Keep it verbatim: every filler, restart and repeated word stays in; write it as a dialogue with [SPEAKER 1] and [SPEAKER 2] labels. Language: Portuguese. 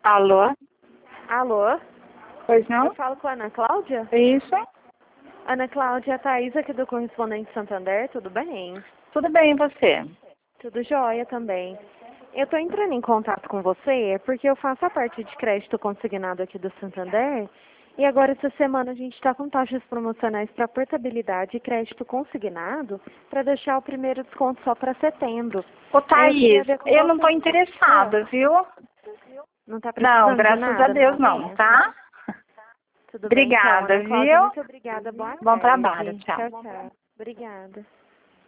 [SPEAKER 1] Alô?
[SPEAKER 2] Alô?
[SPEAKER 1] Pois não?
[SPEAKER 2] Eu falo com a Ana Cláudia?
[SPEAKER 1] Isso?
[SPEAKER 2] Ana Cláudia, a Thaís aqui do Correspondente Santander, tudo bem?
[SPEAKER 1] Tudo bem, e você?
[SPEAKER 2] Tudo jóia também. Eu estou entrando em contato com você porque eu faço a parte de crédito consignado aqui do Santander e agora essa semana a gente está com taxas promocionais para portabilidade e crédito consignado para deixar o primeiro desconto só para setembro.
[SPEAKER 1] Ô,
[SPEAKER 2] Aí eu queria
[SPEAKER 1] Thaís,
[SPEAKER 2] ver com
[SPEAKER 1] eu não
[SPEAKER 2] você.
[SPEAKER 1] estou interessada, viu?
[SPEAKER 2] Não está
[SPEAKER 1] Não,
[SPEAKER 2] precisando de
[SPEAKER 1] graças a
[SPEAKER 2] nada no
[SPEAKER 1] Deus não,
[SPEAKER 2] momento?
[SPEAKER 1] tá?
[SPEAKER 2] Tudo bem então,
[SPEAKER 1] Obrigada,
[SPEAKER 2] Ana Cláudia,
[SPEAKER 1] viu?
[SPEAKER 2] muito obrigada. Boa
[SPEAKER 1] Bom
[SPEAKER 2] tarde.
[SPEAKER 1] trabalho, tchau.
[SPEAKER 2] Tchau, tchau. Obrigada.